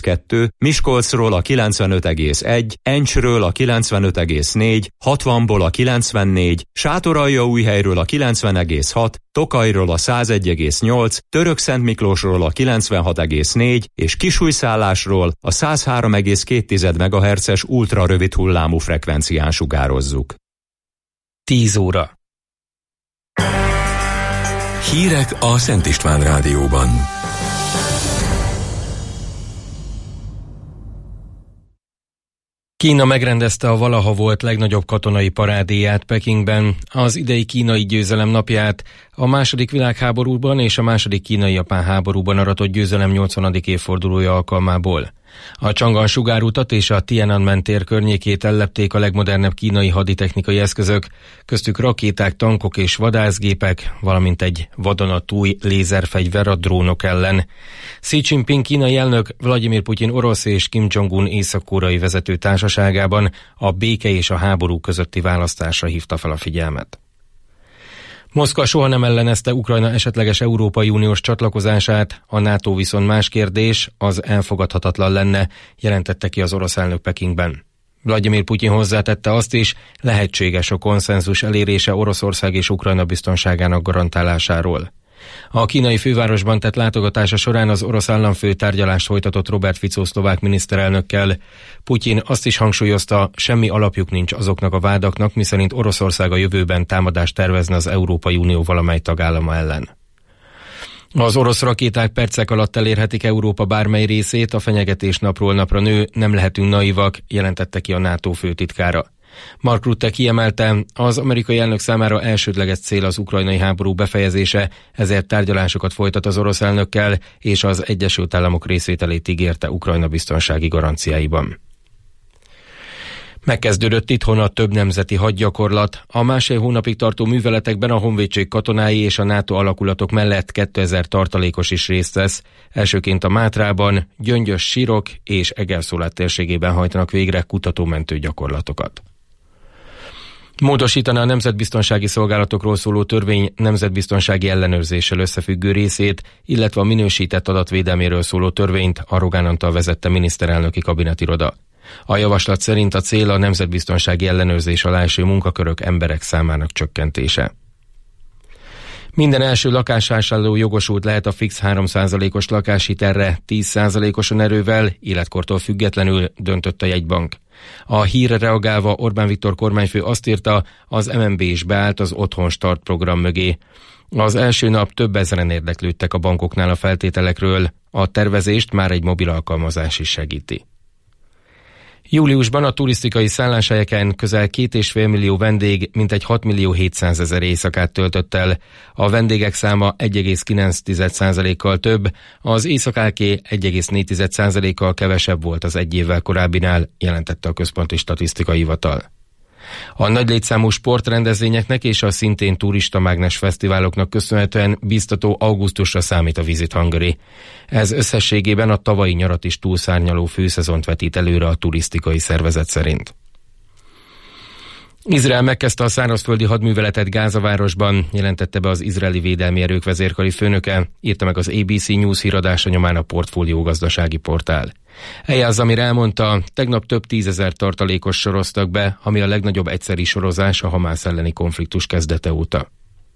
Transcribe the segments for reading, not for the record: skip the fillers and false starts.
90,2, Miskolcról a 95,1, Encsről a 95,4, 60-ból a 94, Sátoraljaújhelyről a 90,6, Tokajról a 101,8, Törökszentmiklósról a 96,4 és Kisújszállásról a 103,2 MHz-es ultrarövid hullámú frekvencián sugározzuk. 10 óra. Hírek a Szent István Rádióban. Kína megrendezte a valaha volt legnagyobb katonai parádéját Pekingben, az idei kínai győzelem napját, a második világháborúban és a második kínai-japán háborúban aratott győzelem 80. évfordulója alkalmából. A Chang'an sugárutat és a Tiananmen tér környékét ellepték a legmodernebb kínai haditechnikai eszközök, köztük rakéták, tankok és vadászgépek, valamint egy vadonatúj lézerfegyver a drónok ellen. Xi Jinping kínai elnök, Vladimir Putyin orosz és Kim Jong-un észak-koreai vezető társaságában a béke és a háború közötti választásra hívta fel a figyelmet. Moszkva soha nem ellenezte Ukrajna esetleges Európai Uniós csatlakozását, a NATO viszont más kérdés, az elfogadhatatlan lenne, jelentette ki az orosz elnök Pekingben. Vladimir Putyin hozzátette azt is, lehetséges a konszenzus elérése Oroszország és Ukrajna biztonságának garantálásáról. A kínai fővárosban tett látogatása során az orosz államfő tárgyalást folytatott Robert Fico szlovák miniszterelnökkel. Putyin azt is hangsúlyozta, semmi alapjuk nincs azoknak a vádaknak, miszerint Oroszország a jövőben támadást tervezne az Európai Unió valamely tagállama ellen. Az orosz rakéták percek alatt elérhetik Európa bármely részét, a fenyegetés napról napra nő, nem lehetünk naivak, jelentette ki a NATO főtitkára. Mark Rutte kiemelte, az amerikai elnök számára elsődleges cél az ukrajnai háború befejezése, ezért tárgyalásokat folytat az orosz elnökkel, és az Egyesült Államok részvételét ígérte Ukrajna biztonsági garanciáiban. Megkezdődött itthon a több nemzeti hadgyakorlat. A másfél hónapig tartó műveletekben a honvédség katonái és a NATO alakulatok mellett 2000 tartalékos is részt vesz. Elsőként a Mátrában, Gyöngyös, Sirok és Egerszólát térségében hajtanak végre kutató-mentő gyakorlatokat. Módosítaná a nemzetbiztonsági szolgálatokról szóló törvény nemzetbiztonsági ellenőrzéssel összefüggő részét, illetve a minősített adatvédelméről szóló törvényt a Rogán Antal vezette miniszterelnöki kabinetiroda. A javaslat szerint a cél a nemzetbiztonsági ellenőrzés alá eső munkakörök, emberek számának csökkentése. Minden első lakásvásárló jogosult lehet a fix 3%-os lakáshitelre 10%-os erővel, életkortól függetlenül, döntött a jegybank. A hírre reagálva Orbán Viktor kormányfő azt írta, az MNB is beállt az Otthon Start program mögé. Az első nap több ezeren érdeklődtek a bankoknál a feltételekről, a tervezést már egy mobil alkalmazás is segíti. Júliusban a turisztikai szálláshelyeken közel 2,5 millió vendég mintegy 6.700.000 éjszakát töltött el. A vendégek száma 1,9%-kal több, az éjszakáké 1,4%-kal kevesebb volt az egy évvel korábbinál, jelentette a Központi Statisztikai Hivatal. A nagy létszámú sportrendezvényeknek és a szintén turistamágnes fesztiváloknak köszönhetően biztató augusztusra számít a Visit Hungary. Ez összességében a tavalyi nyarat is túlszárnyaló főszezont vetít előre a turisztikai szervezet szerint. Izrael megkezdte a szárazföldi hadműveletet Gázavárosban, jelentette be az izraeli védelmi erők vezérkari főnöke, írta meg az ABC News híradása nyomán a Portfólió gazdasági portál. Eyal Zamir elmondta, tegnap több 10 000 tartalékos soroztak be, ami a legnagyobb egyszeri sorozás a Hamász elleni konfliktus kezdete óta.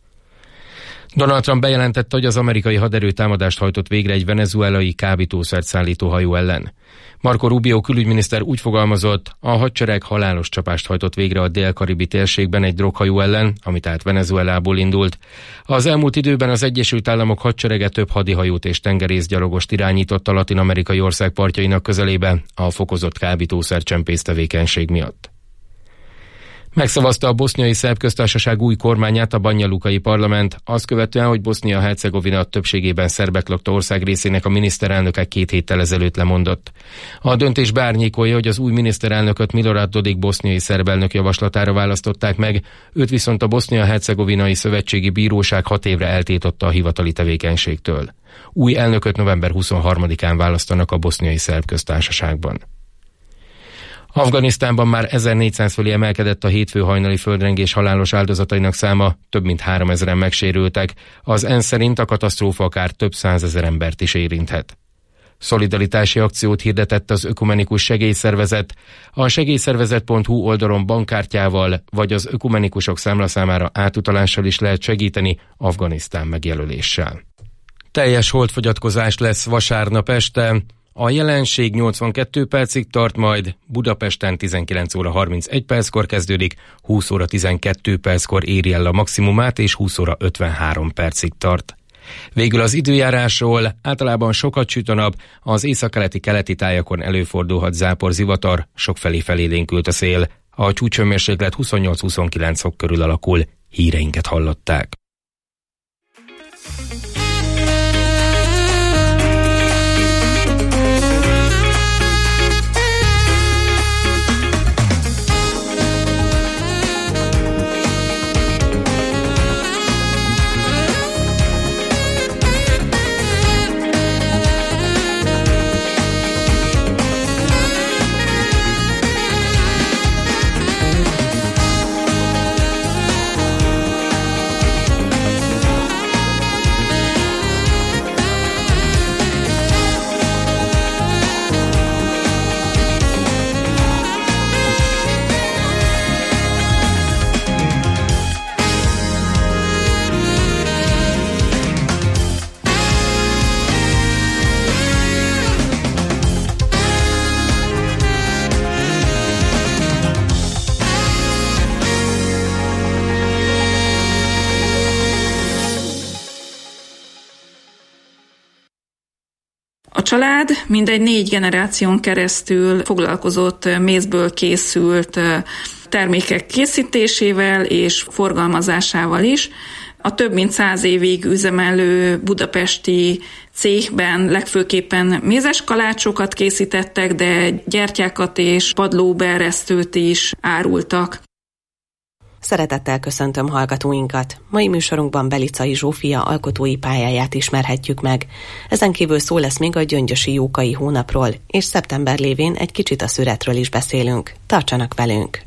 Donald Trump bejelentette, hogy az amerikai haderő támadást hajtott végre egy venezuelai kábítószert szállító hajó ellen. Marco Rubio külügyminiszter úgy fogalmazott, a hadsereg halálos csapást hajtott végre a dél-karibi térségben egy droghajó ellen, ami tehát Venezuelából indult. Az elmúlt időben az Egyesült Államok hadserege több hadihajót és tengerészgyalogost irányított a latin-amerikai ország partjainak közelébe a fokozott kábítószercsempész tevékenység miatt. Megszavazta a boszniai szerb köztársaság új kormányát a Banjalukai parlament, azt követően, hogy Bosznia-Hercegovina többségében szerbek lakta ország részének a miniszterelnöke 2 héttel ezelőtt lemondott. A döntés beárnyékolja, hogy az új miniszterelnököt Milorad Dodik boszniai szerb elnök javaslatára választották meg, őt viszont a Bosznia-Hercegovinai Szövetségi Bíróság 6 évre eltiltotta a hivatali tevékenységtől. Új elnököt november 23-án választanak a boszniai szerb köztársaságban. Afganisztánban már 1400 fölé emelkedett a hétfő hajnali földrengés halálos áldozatainak száma, több mint 3000-en megsérültek. Az ENSZ szerint a katasztrófa akár több 100 000 embert is érinthet. Szolidaritási akciót hirdetett az Ökumenikus Segélyszervezet. A segélyszervezet.hu oldalon bankkártyával vagy az ökumenikusok számlaszámára átutalással is lehet segíteni Afganisztán megjelöléssel. Teljes holdfogyatkozás lesz vasárnap este. A jelenség 82 percig tart, majd Budapesten 19 óra 31 perckor kezdődik, 20 óra 12 perckor éri el a maximumát, és 20 óra 53 percig tart. Végül az időjárásról: általában sokat süt a nap, az északkeleti tájakon előfordulhat zápor-zivatar, sokfelé felélénkült a szél. A csúcshőmérséklet 28-29 fok körül alakul. Híreinket hallották. A család mindegy 4 generáción keresztül foglalkozott mézből készült termékek készítésével és forgalmazásával is. A több mint 100 évig üzemelő budapesti céhben legfőképpen mézes kalácsokat készítettek, de gyertyákat és padlóbeeresztőt is árultak. Szeretettel köszöntöm hallgatóinkat. Mai műsorunkban Belicai Zsófia alkotói pályáját ismerhetjük meg. Ezen kívül szó lesz még a gyöngyösi jókai hónapról, és szeptember lévén egy kicsit a szüretről is beszélünk. Tartsanak velünk!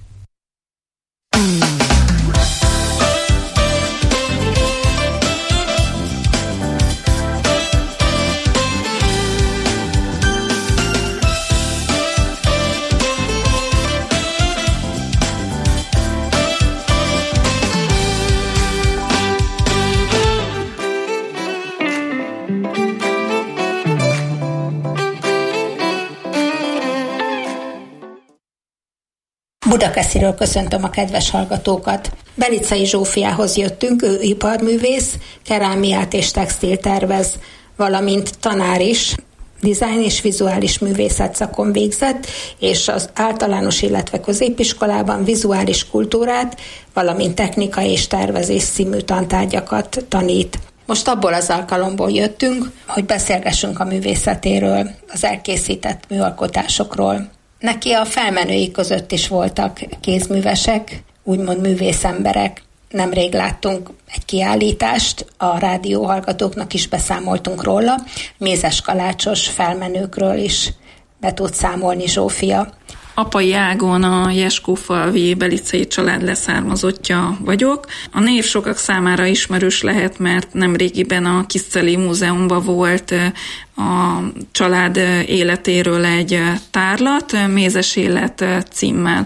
Budakesziről köszöntöm a kedves hallgatókat. Belicai Zsófiához jöttünk, ő iparművész, kerámiát és textil tervez, valamint tanár is, dizájn és vizuális művészet szakon végzett, és az általános, illetve középiskolában vizuális kultúrát, valamint technika és tervezés című tantárgyakat tanít. Most abból az alkalomból jöttünk, hogy beszélgessünk a művészetéről, az elkészített műalkotásokról. Neki a felmenői között is voltak kézművesek, úgymond művészemberek. Nemrég láttunk egy kiállítást, a rádióhallgatóknak is beszámoltunk róla, mézes kalácsos felmenőkről is be tud számolni Zsófia. Apai ágon a Jeskófalvi Belicai család leszármazottja vagyok. A név sokak számára ismerős lehet, mert nemrégiben a Kiszceli Múzeumban volt a család életéről egy tárlat, Mézes élet címmel.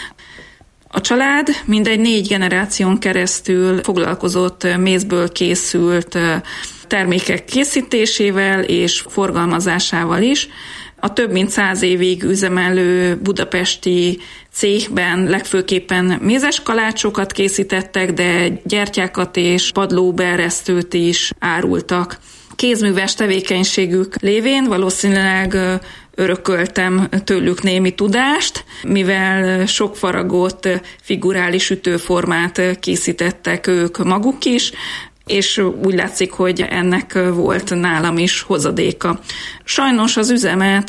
A család mindegy 4 generáción keresztül foglalkozott mézből készült termékek készítésével és forgalmazásával is. A több mint 100 évig üzemelő budapesti céhben legfőképpen mézes kalácsokat készítettek, de gyertyákat és padlóbeeresztőt is árultak. Kézműves tevékenységük lévén valószínűleg örököltem tőlük némi tudást, mivel sok faragott figurális ütőformát készítettek ők maguk is, és úgy látszik, hogy ennek volt nálam is hozadéka. Sajnos az üzemet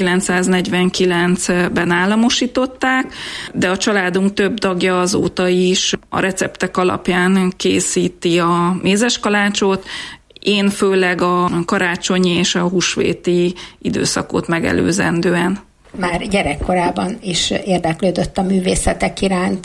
1949-ben államosították, de a családunk több tagja azóta is a receptek alapján készíti a mézes kalácsot. Én főleg a karácsonyi és a húsvéti időszakot megelőzendően. Már gyerekkorában is érdeklődött a művészetek iránt.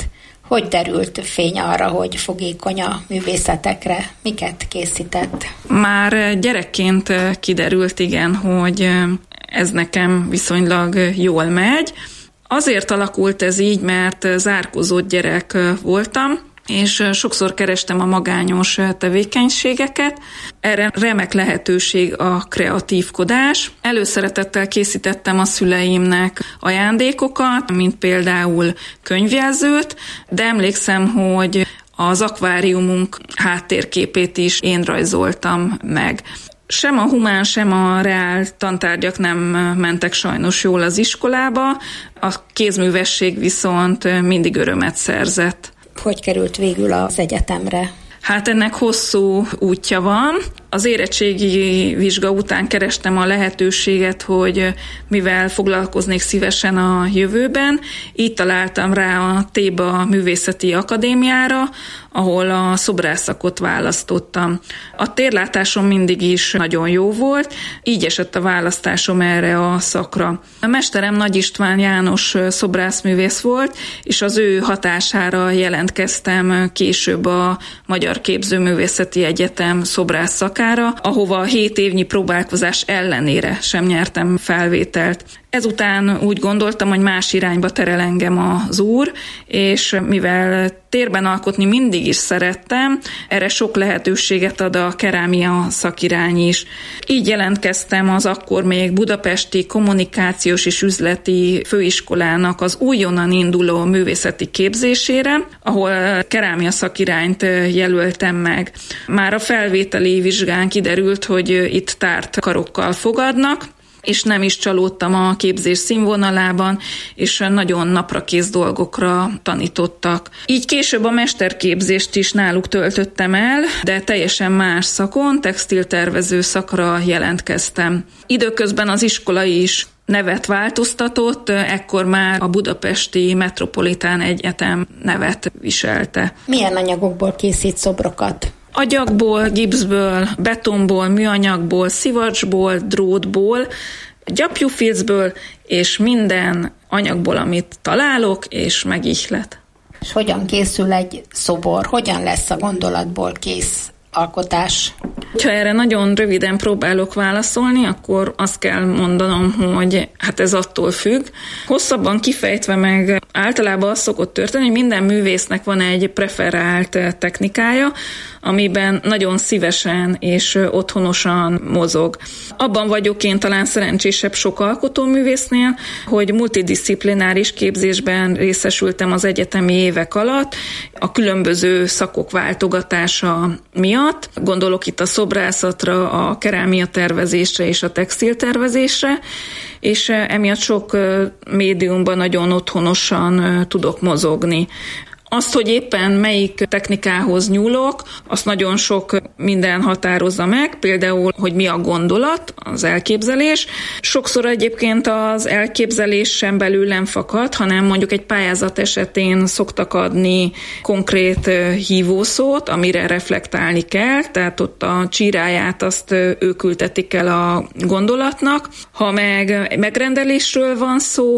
Hogy derült fény arra, hogy fogékony a művészetekre? Miket készített? Már gyerekként kiderült, igen, hogy ez nekem viszonylag jól megy. Azért alakult ez így, mert zárkózott gyerek voltam, és sokszor kerestem a magányos tevékenységeket. Erre remek lehetőség a kreatívkodás. Előszeretettel készítettem a szüleimnek ajándékokat, mint például könyvjelzőt, de emlékszem, hogy az akváriumunk háttérképét is én rajzoltam meg. Sem a humán, sem a reál tantárgyak nem mentek sajnos jól az iskolába, a kézművesség viszont mindig örömet szerzett. Hogy került végül az egyetemre? Hát ennek hosszú útja van. Az érettségi vizsga után kerestem a lehetőséget, hogy mivel foglalkoznék szívesen a jövőben. Így találtam rá a Téba Művészeti Akadémiára, ahol a szobrászszakot választottam. A térlátásom mindig is nagyon jó volt, így esett a választásom erre a szakra. A mesterem Nagy István János szobrászművész volt, és az ő hatására jelentkeztem később a Magyar Képzőművészeti Egyetem szobrász szakára, ahova 7 évnyi próbálkozás ellenére sem nyertem felvételt. Ezután úgy gondoltam, hogy más irányba terel engem az Úr, és mivel térben alkotni mindig is szerettem, erre sok lehetőséget ad a kerámia szakirány is. Így jelentkeztem az akkor még budapesti kommunikációs és üzleti főiskolának az újonnan induló művészeti képzésére, ahol kerámia szakirányt jelöltem meg. Már a felvételi vizsgán kiderült, hogy itt tárt karokkal fogadnak, és nem is csalódtam a képzés színvonalában, és nagyon naprakész dolgokra tanítottak. Így később a mesterképzést is náluk töltöttem el, de teljesen más szakon, textiltervező szakra jelentkeztem. Időközben az iskola is nevet változtatott, ekkor már a Budapesti Metropolitán Egyetem nevet viselte. Milyen anyagokból készít szobrokat? Agyagból, gipszből, betonból, műanyagból, szivacsból, drótból, gyapjúfilcből, és minden anyagból, amit találok, és megihlet. És hogyan készül egy szobor? Hogyan lesz a gondolatból kész alkotás? Ha erre nagyon röviden próbálok válaszolni, akkor azt kell mondanom, hogy hát ez attól függ. Hosszabban kifejtve meg általában az szokott történni, hogy minden művésznek van egy preferált technikája, amiben nagyon szívesen és otthonosan mozog. Abban vagyok én talán szerencsésebb sok alkotóművésznél, hogy multidisziplináris képzésben részesültem az egyetemi évek alatt, a különböző szakok váltogatása miatt. Gondolok itt a szobrászatra, a kerámia tervezésre és a textiltervezésre, és emiatt sok médiumban nagyon otthonosan tudok mozogni. Azt, hogy éppen melyik technikához nyúlok, azt nagyon sok minden határozza meg, például, hogy mi a gondolat, az elképzelés. Sokszor egyébként az elképzelés sem belőlem fakad, hanem mondjuk egy pályázat esetén szoktak adni konkrét hívószót, amire reflektálni kell, tehát ott a csíráját azt ők ültetik el a gondolatnak. Ha meg megrendelésről van szó,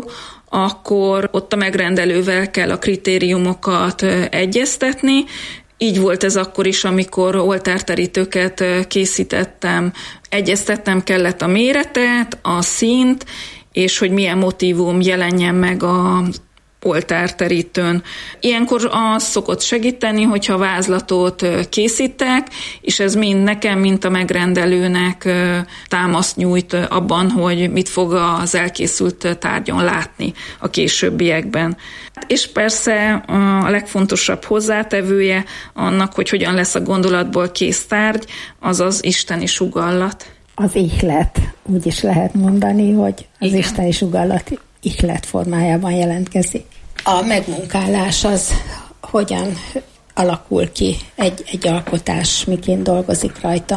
akkor ott a megrendelővel kell a kritériumokat egyeztetni. Így volt ez akkor is, amikor oltárterítőket készítettem. Egyeztetnem kellett a méretet, a színt, és hogy milyen motívum jelenjen meg a oltárterítőn. Ilyenkor az szokott segíteni, hogyha vázlatot készítek, és ez mind nekem, mint a megrendelőnek támaszt nyújt abban, hogy mit fog az elkészült tárgyon látni a későbbiekben. És persze a legfontosabb hozzátevője annak, hogy hogyan lesz a gondolatból kész tárgy, az az isteni sugallat. Az ihlet, úgy is lehet mondani, hogy az igen. Isteni sugallat ihlet formájában jelentkezik. A megmunkálás az hogyan alakul ki egy alkotás, miként dolgozik rajta?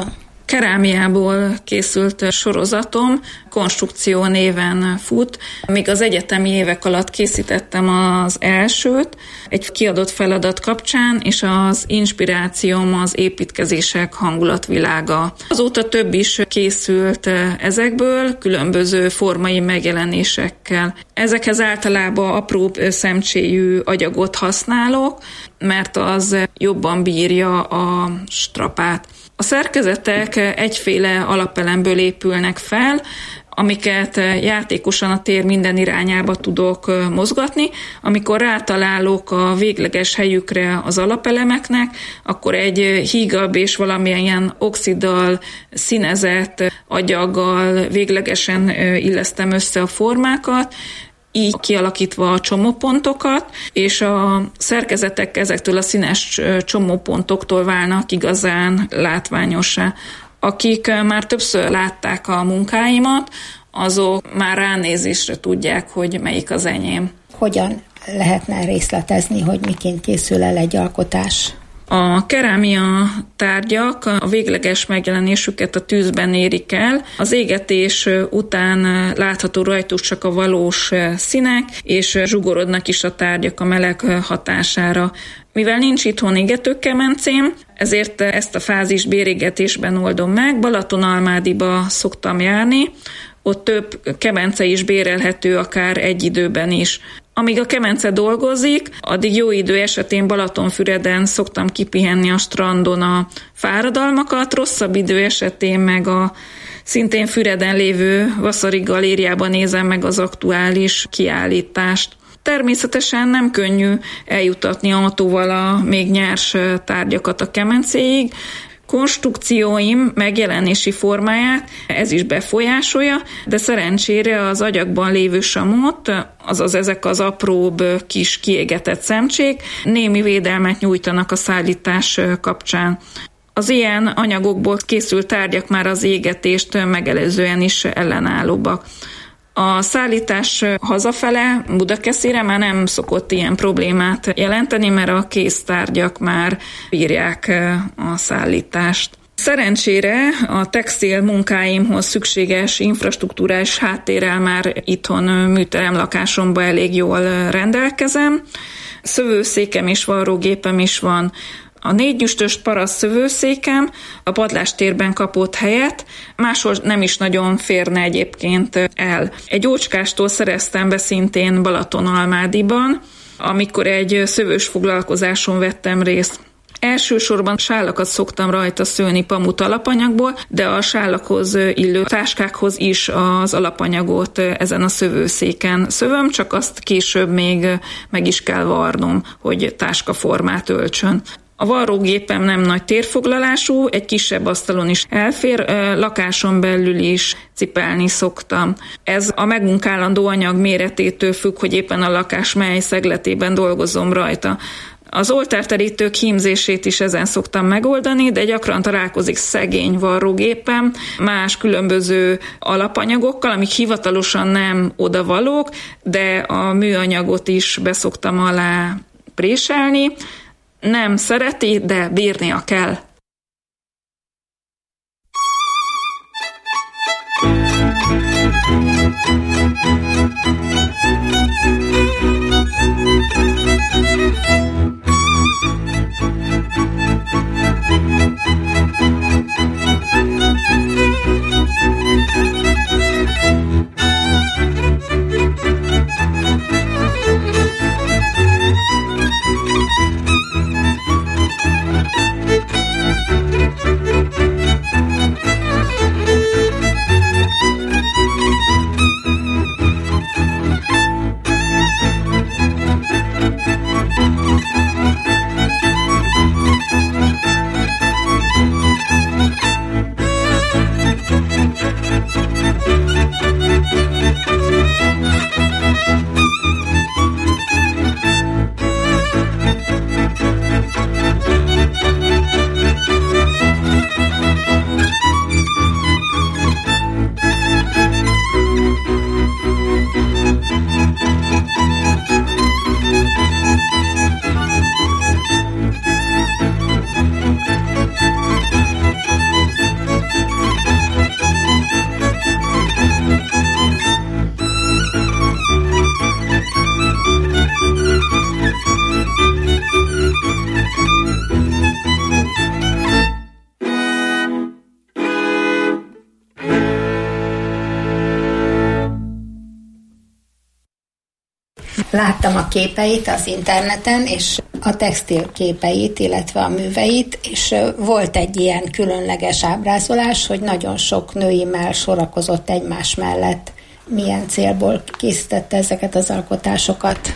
kerámiából készült sorozatom Konstrukció néven fut. Még az egyetemi évek alatt készítettem az elsőt, egy kiadott feladat kapcsán, és az inspirációm az építkezések hangulatvilága. Azóta több is készült ezekből, különböző formai megjelenésekkel. Ezekhez általában apróbb szemcséjű agyagot használok, mert az jobban bírja a strapát. A szerkezetek egyféle alapelemből épülnek fel, amiket játékosan a tér minden irányába tudok mozgatni. Amikor rátalálok a végleges helyükre az alapelemeknek, akkor egy hígabb és valamilyen oxiddal színezett agyaggal véglegesen illesztem össze a formákat, így kialakítva a csomópontokat, és a szerkezetek ezektől a színes csomópontoktól válnak igazán látványossá. Akik már többször látták a munkáimat, azok már ránézésre tudják, hogy melyik az enyém. Hogyan lehetne részletezni, hogy miként készül el egy alkotás? A kerámia tárgyak a végleges megjelenésüket a tűzben érik el. Az égetés után látható rajtuk csak a valós színek, és zsugorodnak is a tárgyak a meleg hatására. Mivel nincs itthon égetőkemencém, ezért ezt a fázist bérégetésben oldom meg. Balatonalmádiba szoktam járni, ott több kemence is bérelhető akár egy időben is. Amíg a kemence dolgozik, addig jó idő esetén Balatonfüreden szoktam kipihenni a strandon a fáradalmakat, rosszabb idő esetén meg a szintén Füreden lévő Vaszari galériában nézem meg az aktuális kiállítást. Természetesen nem könnyű eljutatni autóval a még nyers tárgyakat a kemencéig. Konstrukcióim megjelenési formáját ez is befolyásolja, de szerencsére az agyagban lévő samot, azaz ezek az apróbb kis kiégetett szemcsék némi védelmet nyújtanak a szállítás kapcsán. Az ilyen anyagokból készült tárgyak már az égetést megelőzően is ellenállóbbak. A szállítás hazafele Budakeszire már nem szokott ilyen problémát jelenteni, mert a kéztárgyak már bírják a szállítást. Szerencsére a textil munkáimhoz szükséges infrastruktúrás háttérrel már itthon műterem lakásomban elég jól rendelkezem. Szövőszékem és varrógépem is van. A 4 nyüstös paraszt szövőszékem a padlástérben kapott helyet, máshol nem is nagyon férne egyébként el. Egy ócskástól szereztem be szintén Balatonalmádiban, amikor egy szövős foglalkozáson vettem részt. Elsősorban sálakat szoktam rajta szőni pamut alapanyagból, de a sálakhoz illő táskákhoz is az alapanyagot ezen a szövőszéken szövöm, csak azt később még meg is kell varnom, hogy táskaformát öltsön. A varrógépem nem nagy térfoglalású, egy kisebb asztalon is elfér, lakáson belül is cipelni szoktam. Ez a megmunkálandó anyag méretétől függ, hogy éppen a lakás mely szegletében dolgozom rajta. Az oltárterítők hímzését is ezen szoktam megoldani, de gyakran találkozik szegény varrógépem más különböző alapanyagokkal, amik hivatalosan nem odavalók, de a műanyagot is beszoktam alá préselni. Nem szereti, de bírnia kell. Láttam a képeit az interneten, és a textil képeit, illetve a műveit, és volt egy ilyen különleges ábrázolás, hogy nagyon sok női mell sorakozott egymás mellett. Milyen célból készítette ezeket az alkotásokat?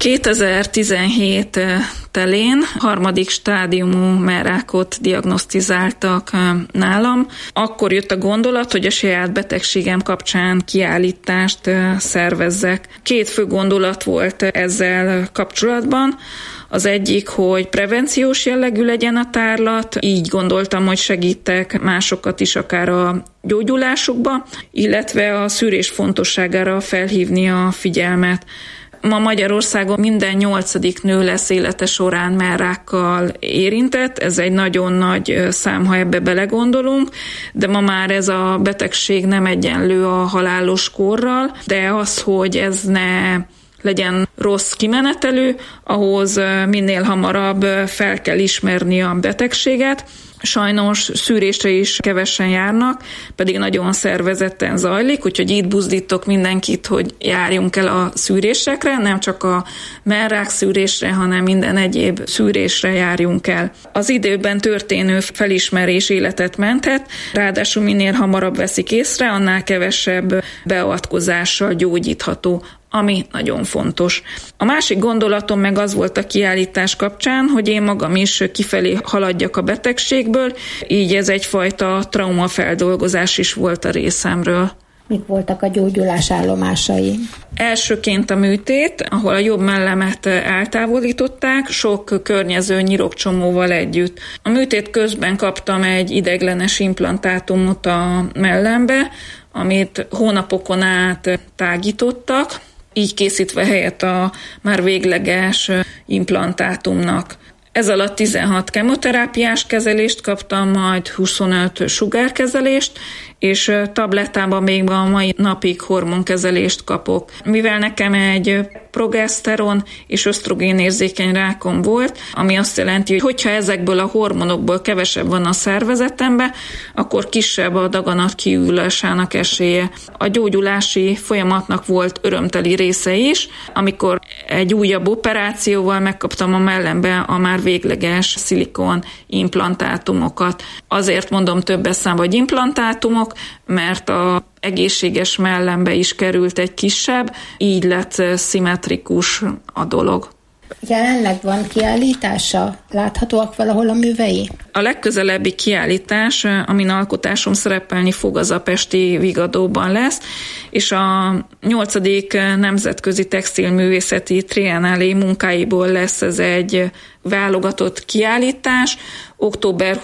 2017 telén 3. stádiumú mellrákot diagnosztizáltak nálam. Akkor jött a gondolat, hogy a saját betegségem kapcsán kiállítást szervezzek. 2 fő gondolat volt ezzel kapcsolatban. Az egyik, hogy prevenciós jellegű legyen a tárlat, így gondoltam, hogy segítek másokat is akár a gyógyulásukba, illetve a szűrés fontosságára felhívni a figyelmet. Ma Magyarországon minden 8. nő lesz élete során mellrákkal érintett, ez egy nagyon nagy szám, ha ebbe belegondolunk, de ma már ez a betegség nem egyenlő a halálos korral, de az, hogy ez ne legyen rossz kimenetelő, ahhoz minél hamarabb fel kell ismerni a betegséget. Sajnos szűrésre is kevesen járnak, pedig nagyon szervezetten zajlik, úgyhogy itt buzdítok mindenkit, hogy járjunk el a szűrésekre, nem csak a mellrák szűrésre, hanem minden egyéb szűrésre járjunk el. Az időben történő felismerés életet menthet, ráadásul minél hamarabb veszik észre, annál kevesebb beavatkozással gyógyítható, ami nagyon fontos. A másik gondolatom meg az volt a kiállítás kapcsán, hogy én magam is kifelé haladjak a betegségből, így ez egyfajta traumafeldolgozás is volt a részemről. Mik voltak a gyógyulás állomásai? Elsőként a műtét, ahol a jobb mellemet eltávolították, sok környező nyirokcsomóval együtt. A műtét közben kaptam egy ideiglenes implantátumot a mellembe, amit hónapokon át tágítottak, így készítve helyet a már végleges implantátumnak. Ez alatt 16 kemoterápiás kezelést kaptam, majd 25 sugárkezelést, és tablettában még a mai napig hormonkezelést kapok. Mivel nekem egy progeszteron és ösztrogénérzékeny rákom volt, ami azt jelenti, hogy hogyha ezekből a hormonokból kevesebb van a szervezetemben, akkor kisebb a daganat kiülásának esélye. A gyógyulási folyamatnak volt örömteli része is, amikor egy újabb operációval megkaptam a mellembe a már végleges szilikon implantátumokat. Azért mondom többes számba, hogy implantátumok, mert a egészséges mellembe is került egy kisebb, így lett szimmetrikus a dolog. Jelenleg van kiállítása? Láthatóak valahol a művei? A legközelebbi kiállítás, amin alkotásom szerepelni fog, az a pesti Vigadóban lesz, és a 8. nemzetközi textilművészeti triennálé munkáiból lesz ez egy válogatott kiállítás. Október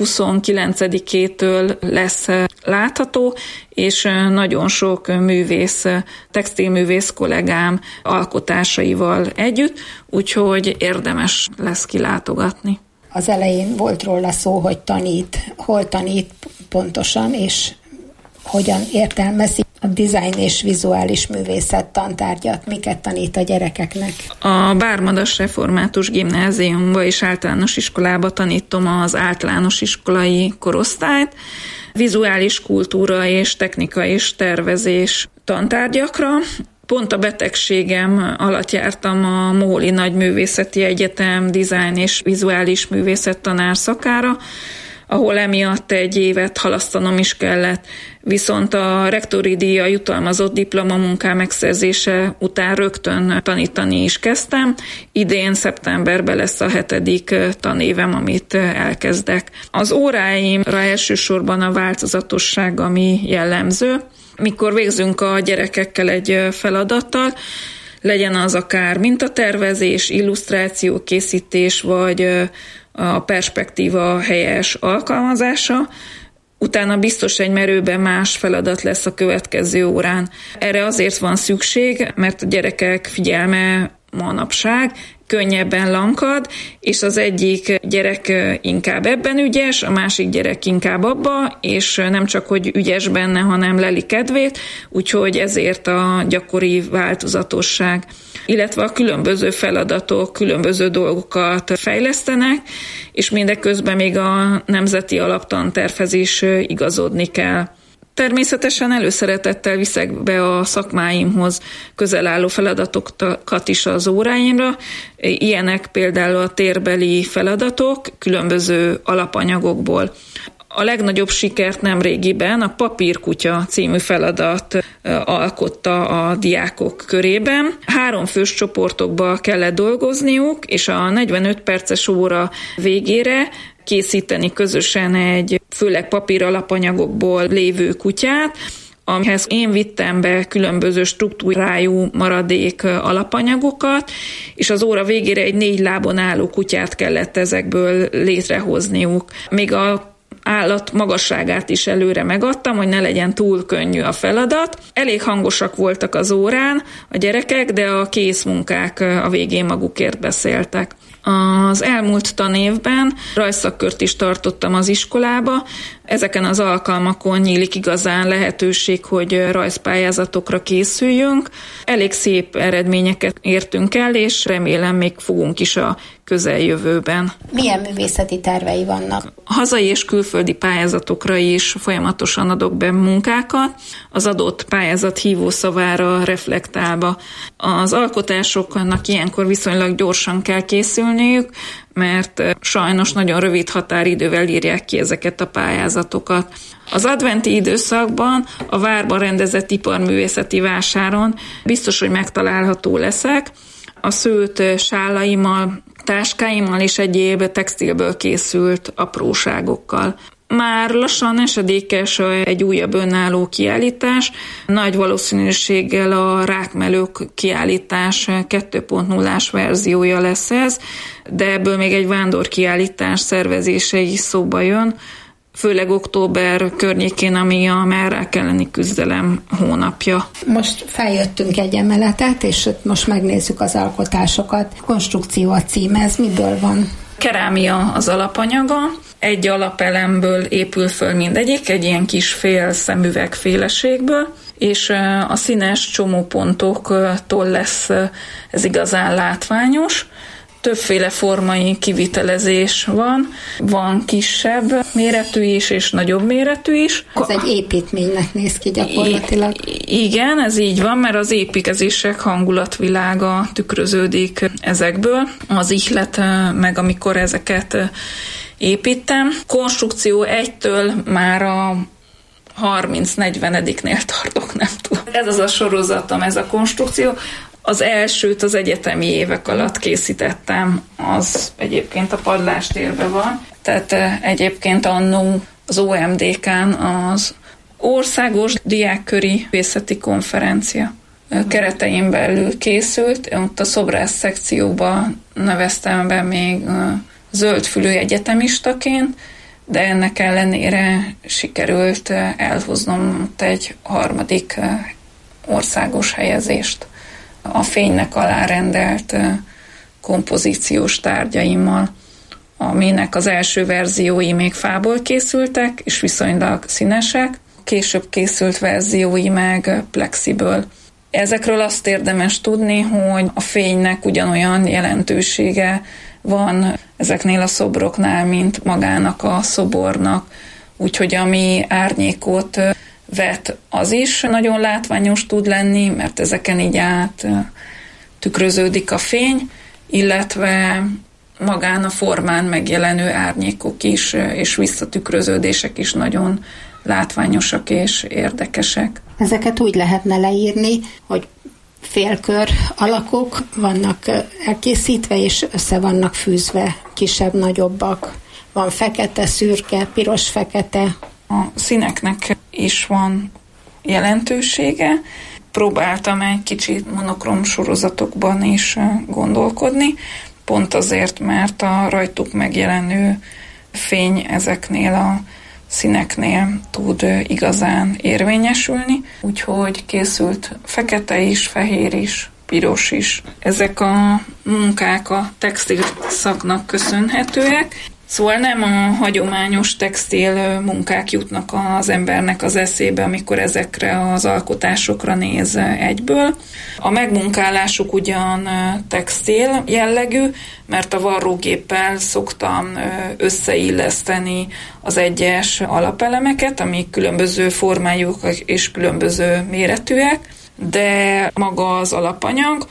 29-től lesz látható, és nagyon sok művész, textilművész kollégám alkotásaival együtt, úgyhogy érdemes lesz kilátogatni. Az elején volt róla szó, hogy tanít, hol tanít pontosan, és hogyan értelmezi a dizájn és vizuális művészet tantárgyat, miket tanít a gyerekeknek. A Bármadas Református Gimnáziumba és általános iskolába tanítom az általános iskolai korosztályt, vizuális kultúra és technika és tervezés tantárgyakra. Pont a betegségem alatt jártam a Moholi Nagyművészeti Egyetem dizájn és vizuális művészet tanárszakára, ahol emiatt egy évet halasztanom is kellett. Viszont a rektori díjjal jutalmazott diplomamunkám megszerzése után rögtön tanítani is kezdtem. Idén szeptemberben lesz a 7. tanévem, amit elkezdek. Az óráimra elsősorban a változatosság, ami jellemző. Mikor végzünk a gyerekekkel egy feladattal, legyen az akár mintatervezés, illusztrációkészítés, vagy a perspektíva helyes alkalmazása, utána biztos egy merőben más feladat lesz a következő órán. Erre azért van szükség, mert a gyerekek figyelme manapság könnyebben lankad, és az egyik gyerek inkább ebben ügyes, a másik gyerek inkább abba, és nem csak, hogy ügyes benne, hanem leli kedvét, úgyhogy ezért a gyakori változatosság, illetve a különböző feladatok különböző dolgokat fejlesztenek, és mindeközben még a nemzeti alaptantervhez is igazodni kell. Természetesen előszeretettel viszek be a szakmáimhoz közel álló feladatokat is az óráimra. Ilyenek például a térbeli feladatok különböző alapanyagokból. A legnagyobb sikert nemrégiben a Papírkutya című feladat alkotta a diákok körében. 3 fős csoportokba kellett dolgozniuk, és a 45 perces óra végére készíteni közösen egy főleg papír alapanyagokból lévő kutyát, amihez én vittem be különböző struktúrájú maradék alapanyagokat, és az óra végére egy 4 lábon álló kutyát kellett ezekből létrehozniuk. Még a állat magasságát is előre megadtam, hogy ne legyen túl könnyű a feladat. Elég hangosak voltak az órán a gyerekek, de a kézmunkák a végén magukért beszéltek. Az elmúlt tanévben rajzszakkört is tartottam az iskolába. Ezeken az alkalmakon nyílik igazán lehetőség, hogy rajzpályázatokra készüljünk. Elég szép eredményeket értünk el, és remélem még fogunk is a közeljövőben. Milyen művészeti tervei vannak? Hazai és külföldi pályázatokra is folyamatosan adok be munkákat, az adott pályázat hívószavára reflektálva. Az alkotásoknak ilyenkor viszonylag gyorsan kell készülniük, mert sajnos nagyon rövid határidővel írják ki ezeket a pályázatokat. Az adventi időszakban a várban rendezett iparművészeti vásáron biztos, hogy megtalálható leszek. A szőtt sálaimmal, táskáimmal és egyéb textilből készült apróságokkal. Már lassan esedékes egy újabb önálló kiállítás, nagy valószínűséggel a rákmelők kiállítás 2.0-ás verziója lesz ez, de ebből még egy vándorkiállítás szervezése is szóba jön, főleg október környékén, ami a mellrák elleni küzdelem hónapja. Most feljöttünk egy emeletet, és most megnézzük az alkotásokat. Konstrukció a címe, ez miből van? Kerámia az alapanyaga, egy alapelemből épül föl mindegyik, egy ilyen kis fél szemüveg féleségből, és a színes csomópontoktól lesz ez igazán látványos. Többféle formai kivitelezés van kisebb méretű is, és nagyobb méretű is. Ez egy építménynek néz ki gyakorlatilag. Igen, ez így van, mert az építkezések hangulatvilága tükröződik ezekből. Az ihlet meg amikor ezeket építem. Konstrukció 1-től már a 30-40-nél tartok, nem tudom. Ez az a sorozatom, ez a konstrukció. Az elsőt az egyetemi évek alatt készítettem, az egyébként a Padlástérben van. Tehát egyébként annó az OMDK-n az Országos Diákköri Művészeti Konferencia keretein belül készült. Ott a szobrász szekcióban neveztem be még zöldfülű egyetemistaként, de ennek ellenére sikerült elhoznom egy 3. országos helyezést a fénynek alárendelt kompozíciós tárgyaimmal, aminek az első verziói még fából készültek, és viszonylag színesek, később készült verziói meg plexiből. Ezekről azt érdemes tudni, hogy a fénynek ugyanolyan jelentősége van ezeknél a szobroknál, mint magának a szobornak, úgyhogy ami árnyékot vet, az is nagyon látványos tud lenni, mert ezeken így át tükröződik a fény, illetve magán a formán megjelenő árnyékok is, és visszatükröződések is nagyon látványosak és érdekesek. Ezeket úgy lehetne leírni, hogy félkör alakok vannak elkészítve, és össze vannak fűzve, kisebb-nagyobbak. Van fekete, szürke, piros-fekete. A színeknek is van jelentősége. Próbáltam egy kicsit monokrom sorozatokban is gondolkodni, pont azért, mert a rajtuk megjelenő fény ezeknél a színeknél tud igazán érvényesülni, úgyhogy készült fekete is, fehér is, piros is. Ezek a munkák a textil szaknak köszönhetőek. Szóval nem a hagyományos textil munkák jutnak az embernek az eszébe, amikor ezekre az alkotásokra néz egyből. A megmunkálásuk ugyan textil jellegű, mert a varrógéppel szoktam összeilleszteni az egyes alapelemeket, amik különböző formájuk és különböző méretűek, de maga az alapanyag,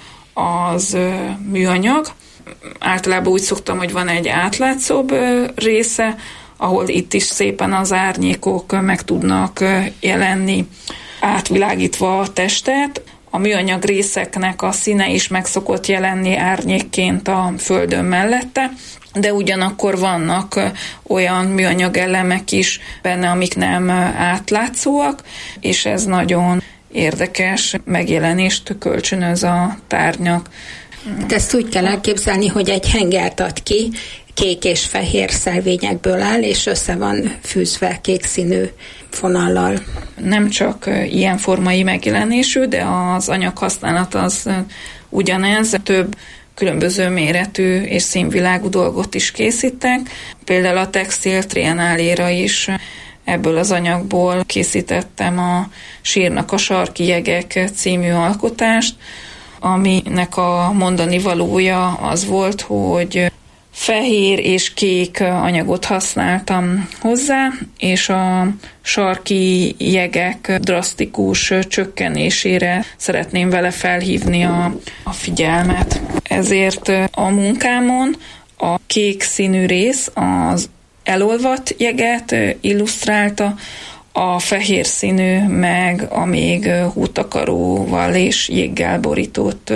az műanyag. Általában úgy szoktam, hogy van egy átlátszóbb része, ahol itt is szépen az árnyékok meg tudnak jelenni, átvilágítva a testet. A műanyag részeknek a színe is meg szokott jelenni árnyékként a földön mellette, de ugyanakkor vannak olyan műanyag elemek is benne, amik nem átlátszóak, és ez nagyon érdekes megjelenést kölcsönöz a tárgyak. De ezt úgy kell elképzelni, hogy egy hengert ad ki, kék és fehér szelvényekből áll, és össze van fűzve kék színű vonallal. Nem csak ilyen formai megjelenésű, de az anyaghasználat az ugyanez, több különböző méretű és színvilágú dolgot is készítek. Például a textil triennáléra is ebből az anyagból készítettem a Sírnak a sarki jegek című alkotást, aminek a mondani valója az volt, hogy fehér és kék anyagot használtam hozzá, és a sarki jegek drasztikus csökkenésére szeretném vele felhívni a figyelmet. Ezért a munkámon a kék színű rész az elolvadt jeget illusztrálta, a fehér színű meg a még húttakaróval és jéggel borított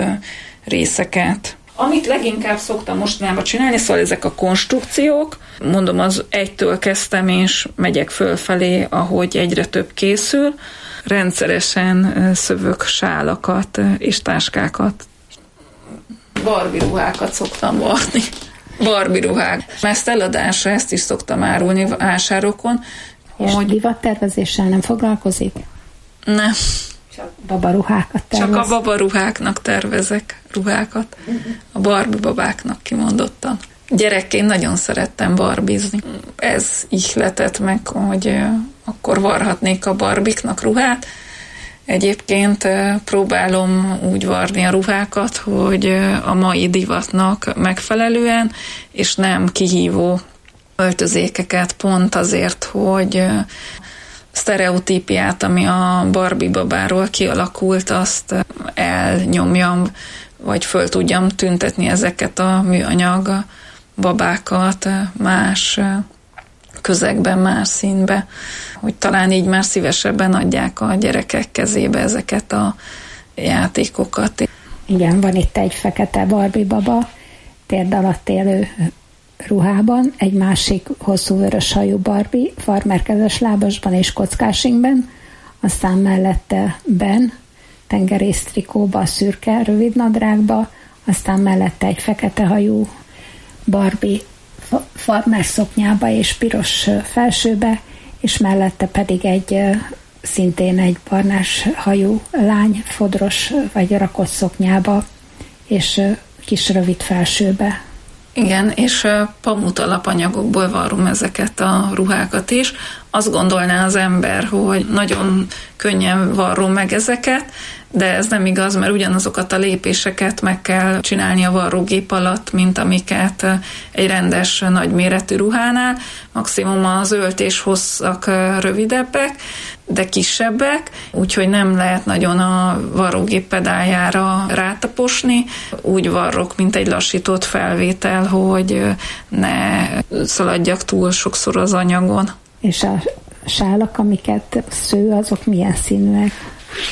részeket. Amit leginkább szoktam mostanában csinálni, szóval ezek a konstrukciók, mondom, az egytől kezdtem, és megyek fölfelé, ahogy egyre több készül. Rendszeresen szövök sálakat és táskákat. Barbie ruhákat szoktam varni. Barbie ruhák. Ezt eladásra, ezt is szoktam árulni vásárokon. És divattervezéssel nem foglalkozik? Nem. Csak babaruhákat tervez? Csak a babaruháknak tervezek ruhákat. A Barbie babáknak kimondottan. Gyerekként nagyon szerettem barbizni. Ez ihletett meg, hogy akkor varhatnék a barbiknak ruhát. Egyébként próbálom úgy varni a ruhákat, hogy a mai divatnak megfelelően, és nem kihívó öltözékeket, pont azért, hogy sztereotípiát, ami a Barbie babáról kialakult, azt elnyomjam, vagy föl tudjam tüntetni ezeket a műanyag babákat más közegben, más színbe, hogy talán így már szívesebben adják a gyerekek kezébe ezeket a játékokat. Igen, van itt egy fekete Barbie baba, térd alatt élő ruhában, egy másik hosszú vörös hajú Barbie, farmerkezes lábasban és kockásingben, aztán mellette Ben, tengerész trikóba, szürke rövid nadrágba, aztán mellette egy fekete hajú Barbie farmer szoknyába és piros felsőbe, és mellette pedig szintén egy barnás hajú lány fodros vagy rakott szoknyába és kis rövid felsőbe. Igen, és pamut alapanyagokból varrom ezeket a ruhákat is. Azt gondolná az ember, hogy nagyon könnyen varrom meg ezeket, de ez nem igaz, mert ugyanazokat a lépéseket meg kell csinálni a varrógép alatt, mint amiket egy rendes nagyméretű ruhánál. Maximum az öltés hosszak rövidebbek, de kisebbek, úgyhogy nem lehet nagyon a varrógép pedáljára rátaposni. Úgy varrok, mint egy lassított felvétel, hogy ne szaladjak túl sokszor az anyagon. És a sálak, amiket sző, azok milyen színűek?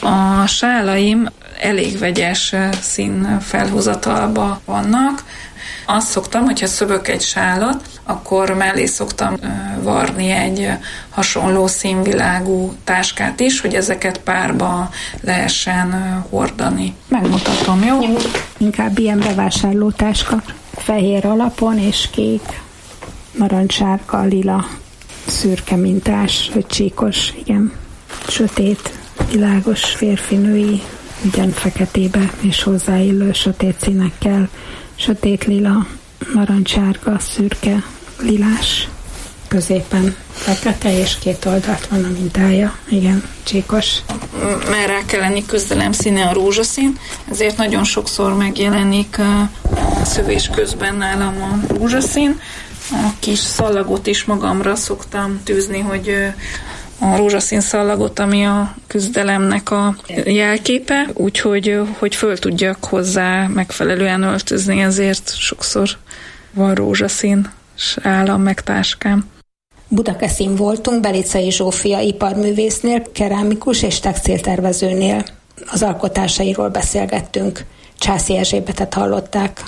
A sálaim elég vegyes szín felhozatalban vannak. Azt szoktam, hogyha szövök egy sálat, akkor mellé szoktam varni egy hasonló színvilágú táskát is, hogy ezeket párba lehessen hordani. Megmutatom, jó? Inkább ilyen bevásárló táska. Fehér alapon és kék, narancsárga, lila, szürke mintás, vagy csíkos, igen. Sötét, világos férfinői, ugyan feketébe és hozzáillő sötét színekkel, sötét lila, narancsárga, szürke, lilás, középen fekete, és két oldalt van a mintája. Igen, csíkos. Mert rá kell lenni küzdelem színe a rózsaszín, ezért nagyon sokszor megjelenik a szövés közben nálam a rózsaszín. A kis szallagot is magamra szoktam tűzni, hogy a rózsaszín szallagot, ami a küzdelemnek a jelképe, úgyhogy hogy föl tudjak hozzá megfelelően öltözni, ezért sokszor van rózsaszín állam meg táskám. Budakeszin voltunk Belicai Zsófia iparművésznél, kerámikus és textiltervezőnél. Az alkotásairól beszélgettünk. Császi Erzsébetet hallották.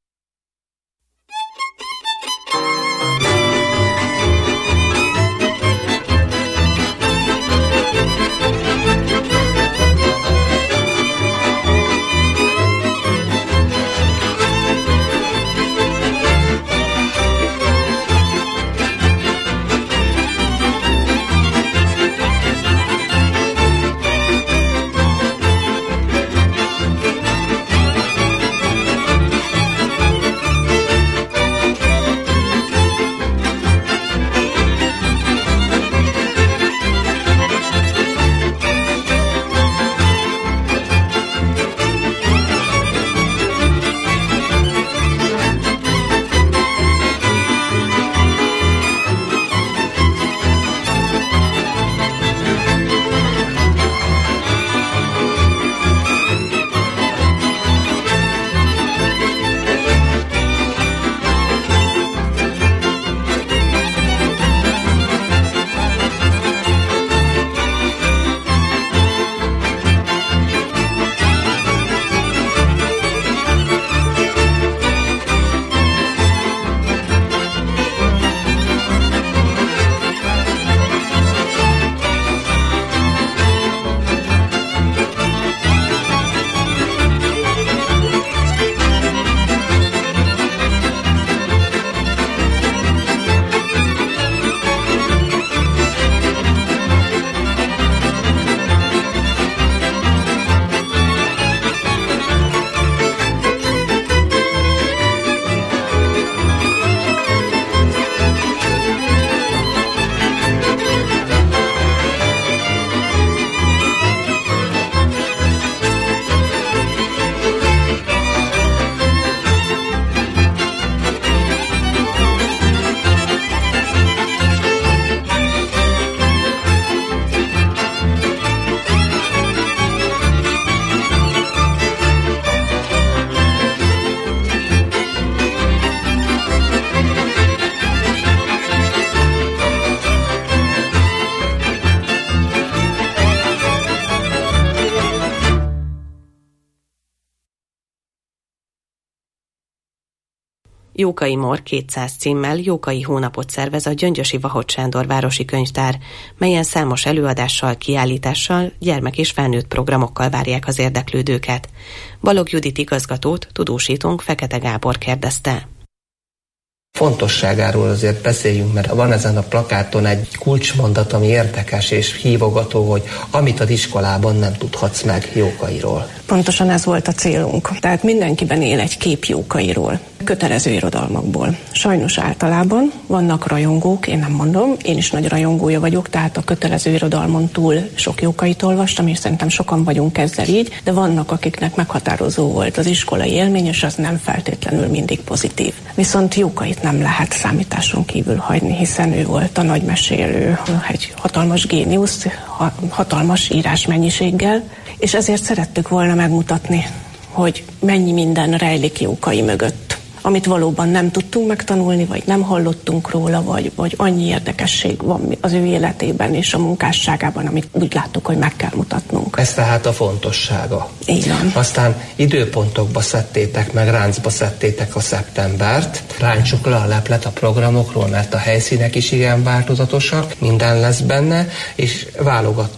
Jókai Mor 200 címmel Jókai hónapot szervez a Gyöngyösi Vahot Sándor városi könyvtár, melyen számos előadással, kiállítással, gyermek- és felnőtt programokkal várják az érdeklődőket. Balogh Judit igazgatót tudósítónk Fekete Gábor kérdezte. Fontosságáról azért beszéljünk, mert van ezen a plakáton egy kulcsmondat, ami érdekes és hívogató, hogy amit az iskolában nem tudhatsz meg Jókairól. Pontosan ez volt a célunk. Tehát mindenkiben él egy kép Jókairól, kötelező irodalmakból. Sajnos általában vannak rajongók, én nem mondom, én is nagy rajongója vagyok, tehát a kötelező irodalmon túl sok Jókait olvastam, és szerintem sokan vagyunk ezzel így, de vannak, akiknek meghatározó volt az iskolai élmény, és az nem feltétlenül mindig pozitív. Viszont Jókait nem lehet számításon kívül hagyni, hiszen ő volt a nagymesélő, egy hatalmas géniusz, hatalmas írásmennyiséggel, és ezért szerettük volna megmutatni, hogy mennyi minden rejlik Jókai mögött, amit valóban nem tudtunk megtanulni, vagy nem hallottunk róla, vagy annyi érdekesség van az ő életében és a munkásságában, amit úgy láttuk, hogy meg kell mutatnunk. Ez tehát a fontossága. Így van. Aztán időpontokba szedtétek, meg ráncba szedtétek a szeptembert. Rántsuk le a leplet a programokról, mert a helyszínek is igen változatosak, minden lesz benne, és válogattatok.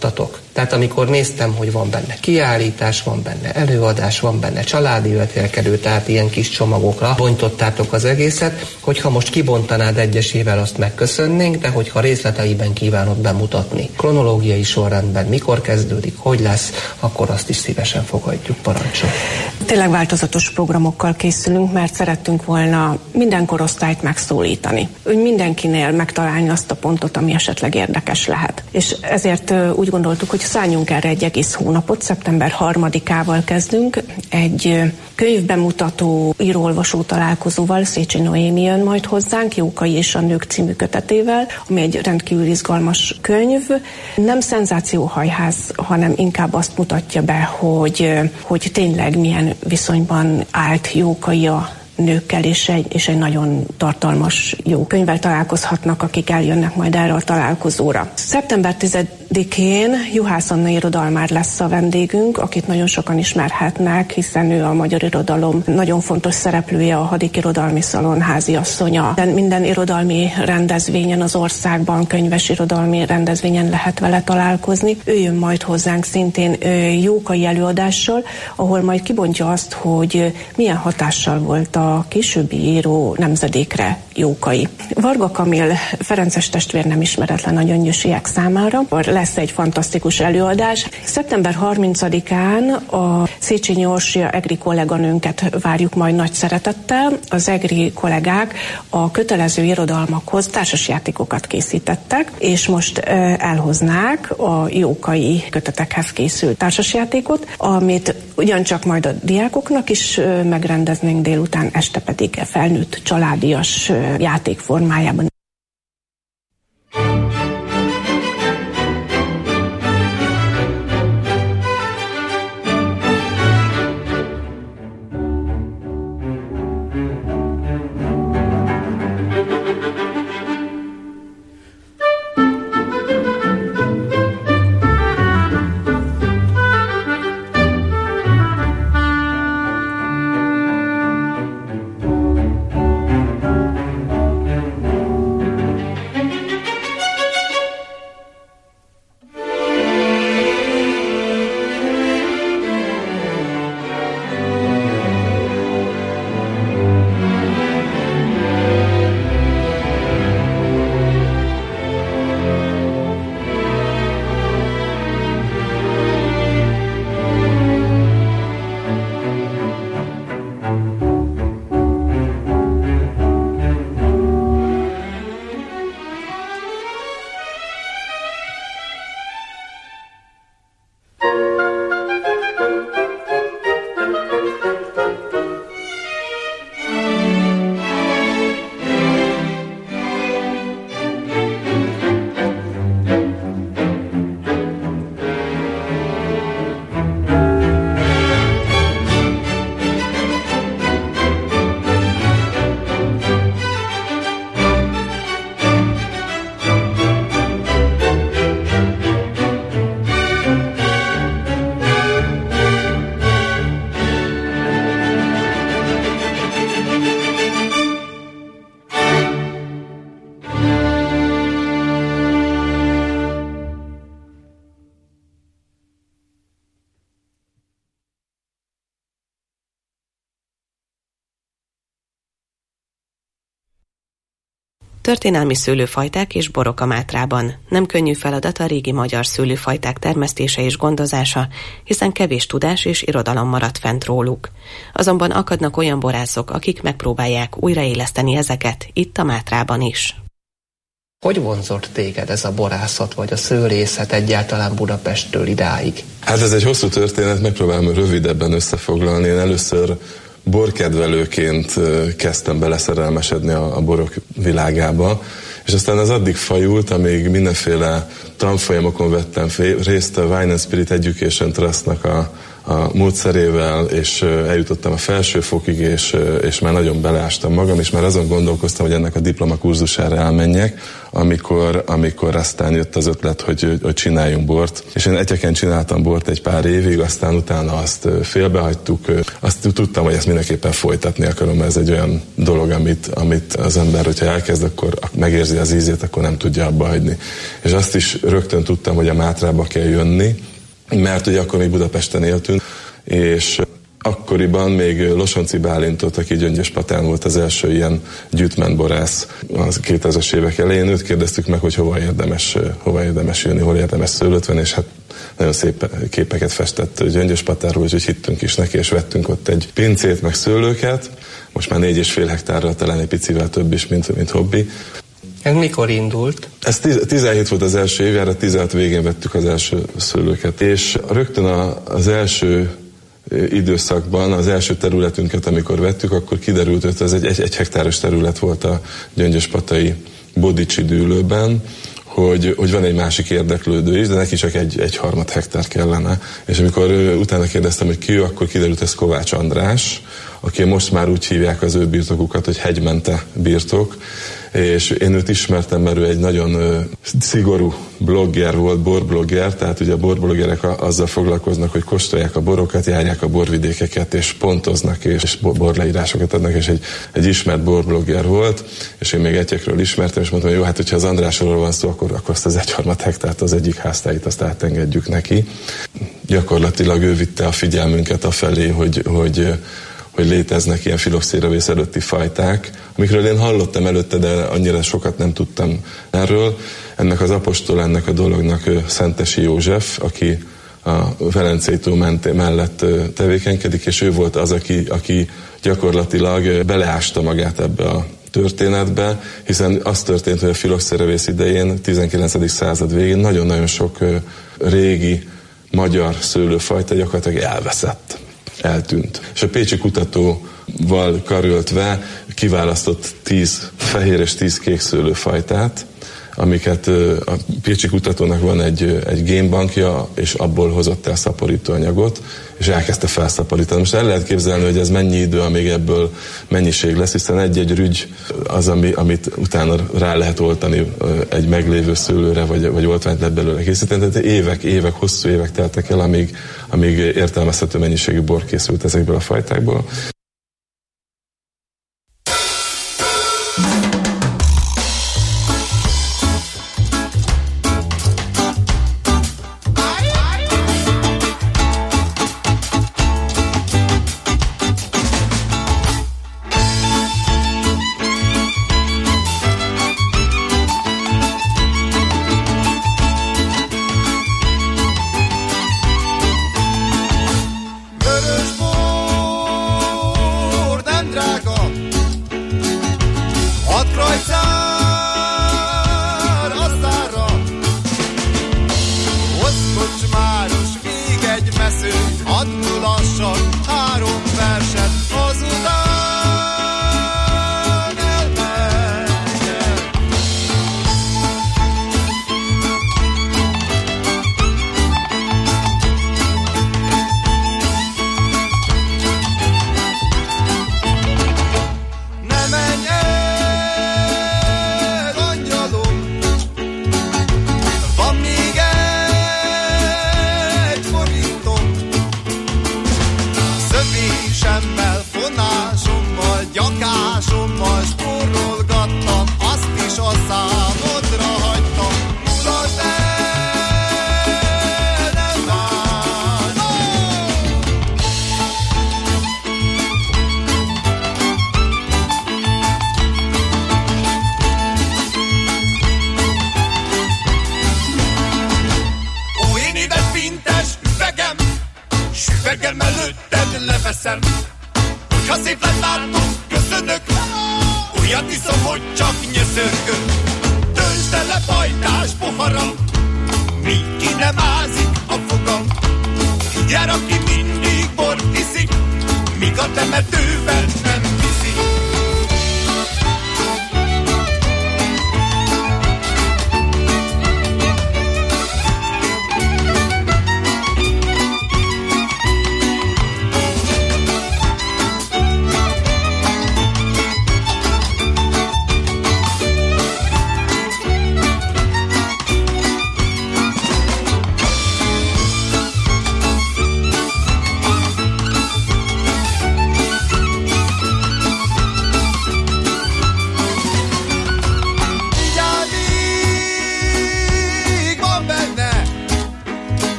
Tehát amikor néztem, hogy van benne kiállítás, van benne előadás, van benne családi vetélkedő, tehát ilyen kis csomagokra bontottátok az egészet, hogyha most kibontanád egyesével, azt megköszönnénk, de hogyha részleteiben kívánod bemutatni, kronológiai sorrendben, mikor kezdődik, hogy lesz, akkor azt is szívesen fogadjuk, parancsol. Tényleg változatos programokkal készülünk, mert szerettünk volna minden korosztályt megszólítani. Úgy mindenkinél megtalálni azt a pontot, ami esetleg érdekes lehet. És ezért úgy gondoltuk, hogy szálljunk erre egy egész hónapot, szeptember 3-ával kezdünk, egy könyvbemutató író-olvasó találkozóval. Széchenyi Noémi jön majd hozzánk, Jókai és a nők című kötetével, ami egy rendkívül izgalmas könyv. Nem szenzációhajház, hanem inkább azt mutatja be, hogy tényleg milyen viszonyban állt Jókai a nőkkel, és egy nagyon tartalmas jó könyvvel találkozhatnak, akik eljönnek majd erre a találkozóra. Szeptember 10-én Juhász Anna irodalmár lesz a vendégünk, akit nagyon sokan ismerhetnek, hiszen ő a magyar irodalom nagyon fontos szereplője, a Hadik Irodalmi Szalon háziasszonya. Minden irodalmi rendezvényen az országban, könyves irodalmi rendezvényen lehet vele találkozni. Ő jön majd hozzánk szintén Jókai előadással, ahol majd kibontja azt, hogy milyen hatással volt a későbbi író nemzedékre Jókai. Varga Kamil ferences testvér nem ismeretlen a gyöngyösiek számára. Lesz egy fantasztikus előadás. Szeptember 30-án a Széchenyi Orsolya EGRI kolléganőnket várjuk majd nagy szeretettel. Az EGRI kollégák a kötelező irodalmakhoz társasjátékokat készítettek, és most elhoznák a Jókai kötetekhez készült társasjátékot, amit ugyancsak majd a diákoknak is megrendeznénk délután, este pedig felnőtt családias játék formájában. Történelmi szőlőfajták és borok a Mátrában. Nem könnyű feladat a régi magyar szőlőfajták termesztése és gondozása, hiszen kevés tudás és irodalom maradt fent róluk. Azonban akadnak olyan borászok, akik megpróbálják újraéleszteni ezeket itt a Mátrában is. Hogy vonzott téged ez a borászat vagy a szőlészet egyáltalán Budapesttől idáig? Hát ez egy hosszú történet, megpróbálom rövidebben összefoglalni. Én először borkedvelőként kezdtem beleszerelmesedni a borok világába, és aztán ez addig fajult, amíg mindenféle tanfolyamokon vettem részt, a Wine and Spirit Education Trustnak a módszerével, és eljutottam a felsőfokig, és már nagyon beleástam magam, és már azon gondolkoztam, hogy ennek a diplomakurzusára elmenjek, amikor aztán jött az ötlet, hogy csináljunk bort. És én egyeken csináltam bort egy pár évig, aztán utána azt félbehagytuk. Azt tudtam, hogy ezt mindenképpen folytatni akarom, mert ez egy olyan dolog, amit az ember, hogyha elkezd, akkor megérzi az ízét, akkor nem tudja abba hagyni. És azt is rögtön tudtam, hogy a Mátrába kell jönni, mert ugye akkor még Budapesten éltünk, és akkoriban még Losonci Bálintot, aki Gyöngyöspatán volt az első ilyen gyűjtmentborász az 2000-es évek elején, őt kérdeztük meg, hogy hova érdemes jönni, hol érdemes szőlőt venni, és hát nagyon szép képeket festett Gyöngyöspatáról, úgyhogy hittünk is neki, és vettünk ott egy pincét, meg szőlőket. Most már 4,5 hektárral, talán egy picivel több is, mint hobbi. Ez mikor indult? Ez 17 volt az első évjára, 16 végén vettük az első szőlőket. És rögtön az első időszakban, az első területünket, amikor vettük, akkor kiderült, hogy ez egy hektáros terület volt a gyöngyöspatai Bodicsi dűlőben, hogy van egy másik érdeklődő is, de neki csak egy harmad hektár kellene. És amikor utána kérdeztem, hogy ki ő, akkor kiderült, ez Kovács András, aki most már úgy hívják az ő birtokukat, hogy Hegymente birtok, és én őt ismertem, mert ő egy nagyon szigorú blogger volt, borblogger, tehát ugye a borbloggerek azzal foglalkoznak, hogy kóstolják a borokat, járják a borvidékeket, és pontoznak, és borleírásokat adnak, és egy ismert borblogger volt, és én még egyekről ismertem, és mondtam, hogy jó, hát hogyha az Andrásról van szó, akkor azt az 1/3 hektárt, az egyik háztáit, azt átengedjük neki. Gyakorlatilag ő vitte a figyelmünket afelé, hogy léteznek ilyen filoxéravész előtti fajták, amikről én hallottam előtte, de annyira sokat nem tudtam erről. Ennek az apostol, ennek a dolognak Szentesi József, aki a Velencei tó mellett tevékenykedik, és ő volt az, aki gyakorlatilag beleásta magát ebbe a történetbe, hiszen az történt, hogy a filoxéravész idején, 19. század végén nagyon-nagyon sok régi magyar szőlőfajta gyakorlatilag eltűnt. És a pécsi kutatóval karöltve kiválasztott 10 fehér és 10 kék szőlőfajtát, amiket a pécsi kutatónak van egy génbankja, és abból hozott el szaporítóanyagot, és elkezdte felszaporítani. Most el lehet képzelni, hogy ez mennyi idő, amíg ebből mennyiség lesz, hiszen egy rügy az, amit utána rá lehet oltani egy meglévő szőlőre, vagy oltványt lehet belőle készíteni. Tehát évek, hosszú évek teltek el, amíg értelmezhető mennyiségű bor készült ezekből a fajtákból.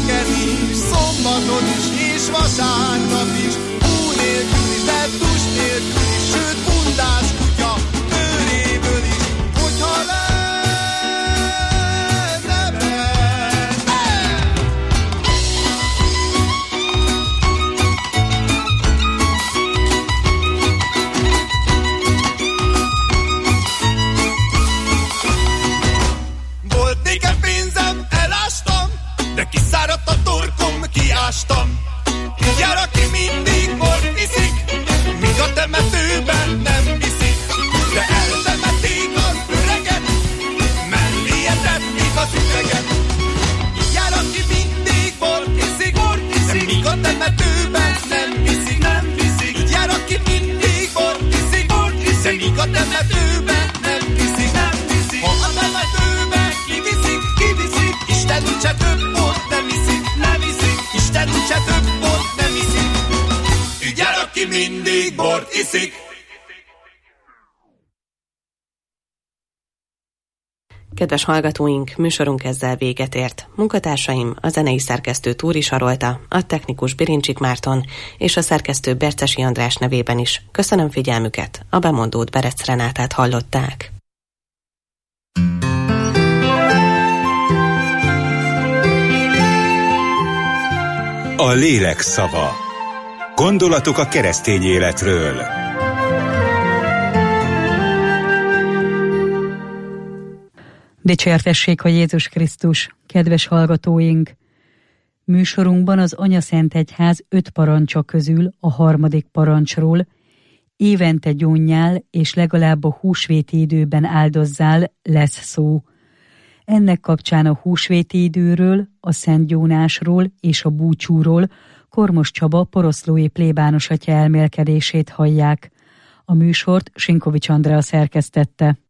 pénteken is, szombaton is és vasárnap is, hú nélkül is, de tus nélkül is, sőt bundás kutya bőréből is, hogyha lenne benne. Volt nékem pénzem, elástam, de kiszáradt a torkom, kiástam. Így jár, aki mindig bort iszik, míg a temetőben nem viszik. De eltemették az öreget, melléjetet, míg az üveget. Így jár, aki mindig bort iszik, de míg a temetőben nem viszik. Így jár, aki mindig bort iszik, de míg a temetőben nem viszik. Ha a temetőben kiviszik, Isten úgyse több bort nem iszik. Isten úgyse több bort nem iszik. Így jár, aki mindig bort iszik. Kedves hallgatóink, műsorunk ezzel véget ért. Munkatársaim, a zenei szerkesztő Túri Sarolta, a technikus Birincsik Márton és a szerkesztő Bercesi András nevében is köszönöm figyelmüket, a bemondót Berec Renátát hallották. A lélek szava. Gondolatok a keresztény életről. Dicsértessék a Jézus Krisztus, kedves hallgatóink! Műsorunkban az Anyaszentegyház 5 parancsa közül a 3. parancsról, évente gyónjál és legalább a húsvéti időben áldozzál lesz szó. Ennek kapcsán a húsvéti időről, a szentgyónásról és a búcsúról Kormos Csaba poroszlói plébános atya elmélkedését hallják. A műsort Sinkovics Andrea szerkesztette.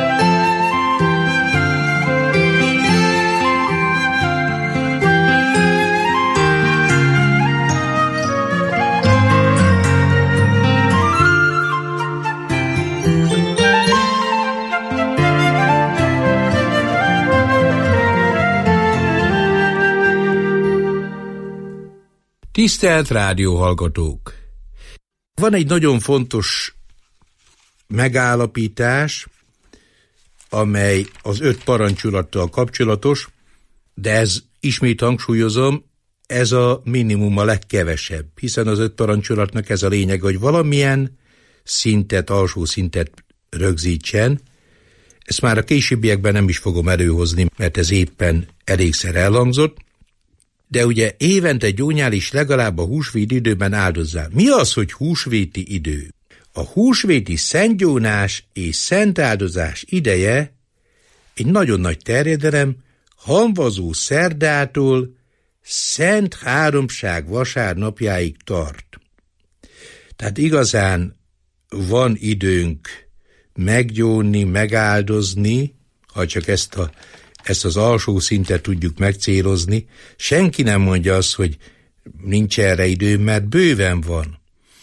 Tisztelt rádióhallgatók! Van egy nagyon fontos megállapítás, amely az 5 parancsolattal kapcsolatos, de ez, ismét hangsúlyozom, ez a minimum, a legkevesebb, hiszen az 5 parancsolatnak ez a lényeg, hogy valamilyen szintet, alsó szintet rögzítsen. Ezt már a későbbiekben nem is fogom előhozni, mert ez éppen elégszer elhangzott. De ugye évente gyónjál is legalább a húsvéti időben áldozzál. Mi az, hogy húsvéti idő? A húsvéti szentgyónás és szentáldozás ideje egy nagyon nagy terjedelem, hamvazó szerdától Szent Háromság vasárnapjáig tart. Tehát igazán van időnk meggyónni, megáldozni, ha csak ezt az alsó szintet tudjuk megcélozni. Senki nem mondja azt, hogy nincs erre idő, mert bőven van.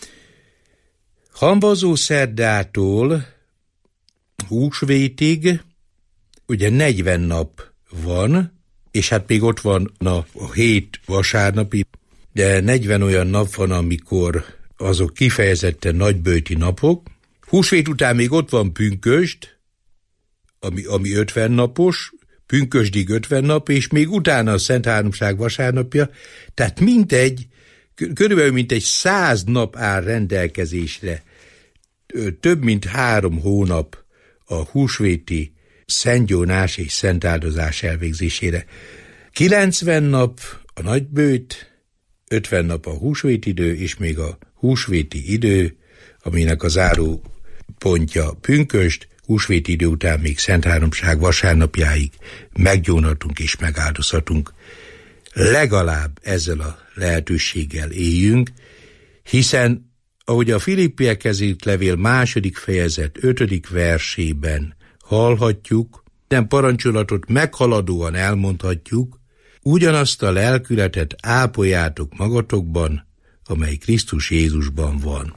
Hamvazó szerdától húsvétig ugye 40 nap van, és hát még ott van a 7 vasárnapi, de 40 olyan nap van, amikor azok kifejezetten nagyböjti napok. Húsvét után még ott van pünkösd, ami 50 napos, pünkösdig 50 nap, és még utána a Szent Háromság vasárnapja, tehát körülbelül mintegy 100 nap áll rendelkezésre, több mint 3 hónap a húsvéti szentgyónás és szentáldozás elvégzésére. 90 nap a nagybőjt, 50 nap a húsvéti idő, és még a húsvéti idő, aminek a záró pontja pünkösd, húsvéti idő után még Szent Háromság vasárnapjáig meggyónhatunk és megáldozhatunk. Legalább ezzel a lehetőséggel éljünk, hiszen ahogy a Filippiekhez írt levél 2. fejezet 5. versében hallhatjuk, minden parancsolatot meghaladóan elmondhatjuk, ugyanazt a lelkületet ápoljátok magatokban, amely Krisztus Jézusban van.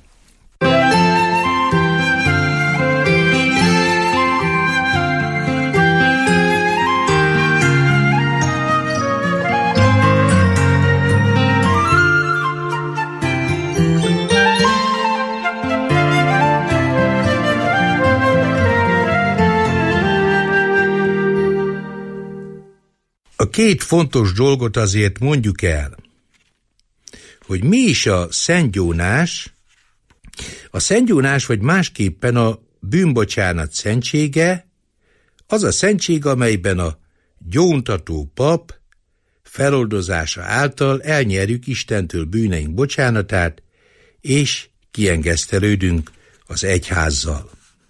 A két fontos dolgot azért mondjuk el, hogy mi is a szentgyónás. A szentgyónás, vagy másképpen a bűnbocsánat szentsége, az a szentség, amelyben a gyóntató pap feloldozása által elnyerjük Istentől bűneink bocsánatát, és kiengesztelődünk az egyházzal.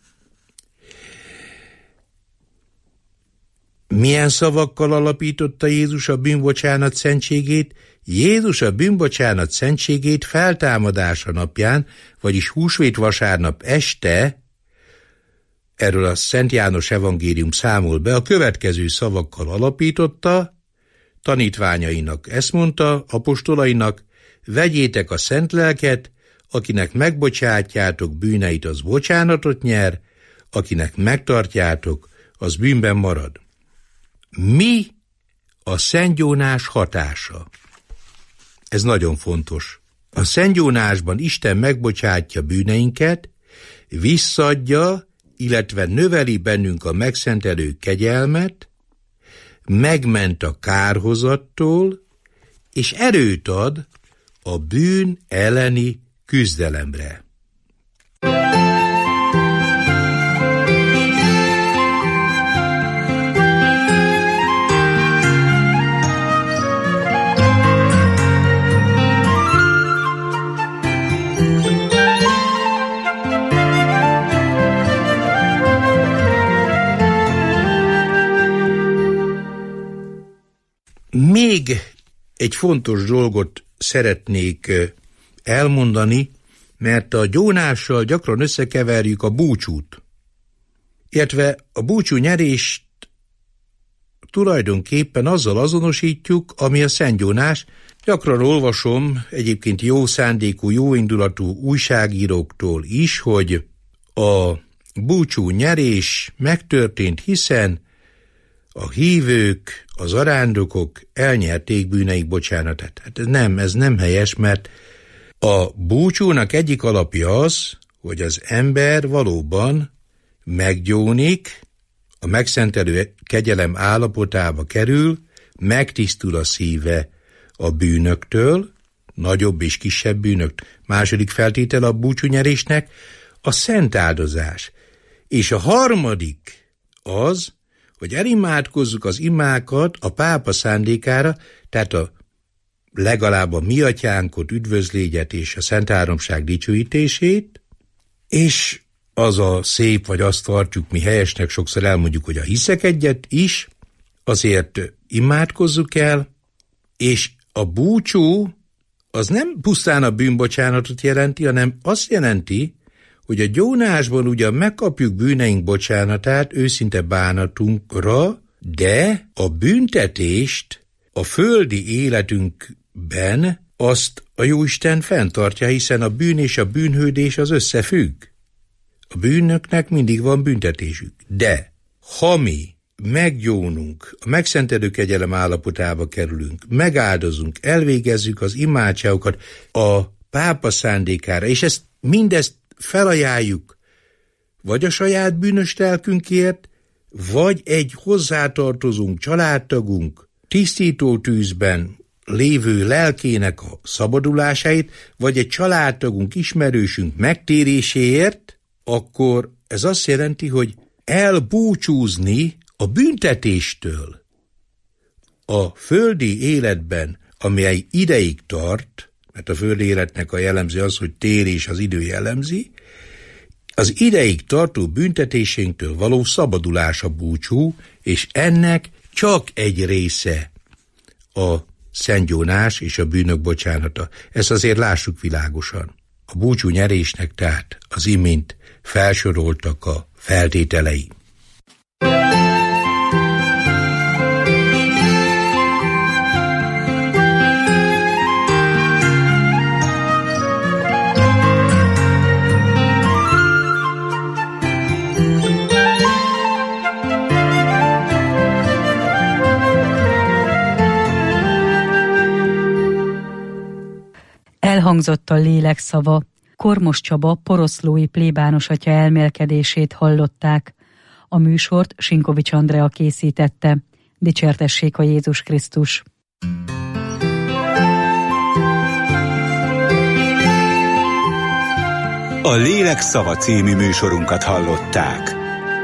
Milyen szavakkal alapította Jézus a bűnbocsánat szentségét? Jézus a bűnbocsánat szentségét feltámadása napján, vagyis húsvét vasárnap este, erről a Szent János evangélium számol be, a következő szavakkal alapította, tanítványainak ezt mondta, apostolainak: vegyétek a szent lelket, akinek megbocsátjátok bűneit, az bocsánatot nyer, akinek megtartjátok, az bűnben marad. Mi a szentgyónás hatása? Ez nagyon fontos. A szentgyónásban Isten megbocsátja bűneinket, visszaadja, illetve növeli bennünk a megszentelő kegyelmet, megment a kárhozattól, és erőt ad a bűn elleni küzdelemre. Még egy fontos dolgot szeretnék elmondani, mert a gyónással gyakran összekeverjük a búcsút, illetve a búcsú nyerést tulajdonképpen azzal azonosítjuk, ami a szentgyónás. Gyakran olvasom egyébként jó szándékú, jóindulatú újságíróktól is, hogy a búcsú nyerés megtörtént, hiszen a hívők, az arándokok elnyerték bűneik bocsánatát. Hát ez nem helyes, mert a búcsúnak egyik alapja az, hogy az ember valóban meggyónik, a megszentelő kegyelem állapotába kerül, megtisztul a szíve a bűnöktől, nagyobb és kisebb bűnöktől. Második feltétel a búcsúnyerésnek a szent áldozás. És a harmadik az, hogy elimádkozzuk az imákat a pápa szándékára, tehát legalább a mi atyánkot, üdvözlégyet és a Szent Háromság dicsőítését, és az a szép, vagy azt tartjuk mi helyesnek, sokszor elmondjuk, hogy a hiszek egyet is, azért imádkozzuk el, és a búcsú az nem pusztán a bűnbocsánatot jelenti, hanem azt jelenti, hogy a gyónásban ugyan megkapjuk bűneink bocsánatát őszinte bánatunkra, de a büntetést a földi életünkben azt a Jóisten fenntartja, hiszen a bűn és a bűnhődés az összefügg. A bűnöknek mindig van büntetésük. De ha mi meggyónunk, a megszentelő kegyelem állapotába kerülünk, megáldozunk, elvégezzük az imádságokat a pápa szándékára, és mindezt felajánljuk, vagy a saját bűnös lelkünkért, vagy egy hozzátartozunk, családtagunk tisztító tűzben lévő lelkének a szabadulásáért, vagy egy családtagunk, ismerősünk megtéréséért, akkor ez azt jelenti, hogy elbúcsúzni a büntetéstől. A földi életben, amely ideig tart, mert a földi életnek a jellemző az, hogy tér és az idő jellemzi, az ideig tartó büntetésénktől való szabadulás a búcsú, és ennek csak egy része a szentgyónás és a bűnök bocsánata. Ezt azért lássuk világosan. A búcsú nyerésnek tehát az imént felsoroltak a feltételei. Elhangzott a lélek szava. Kormos Csaba poroszlói plébános atya elmélkedését hallották. A műsort Sinkovics Andrea készítette. Dicsértessék a Jézus Krisztus! A Lélek Szava című műsorunkat hallották.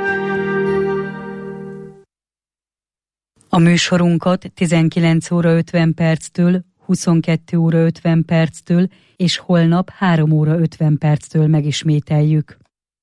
A műsorunkat 19 óra 50 perctől, 22 óra 50 perctől és holnap 3 óra 50 perctől megismételjük.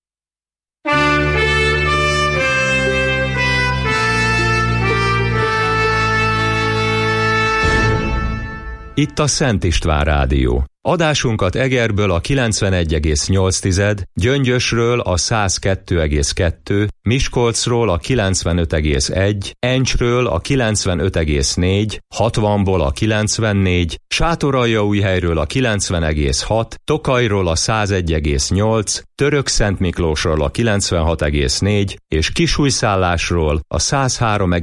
Itt a Szent István Rádió. Adásunkat Egerből a 91,8, Gyöngyösről a 102,2, Miskolcról a 95,1, Encsről a 95,4, 60-ból a 94, Sátoraljaújhelyről a 90,6, Tokajról a 101,8, Törökszentmiklósról a 96,4 és Kisújszállásról a 103,1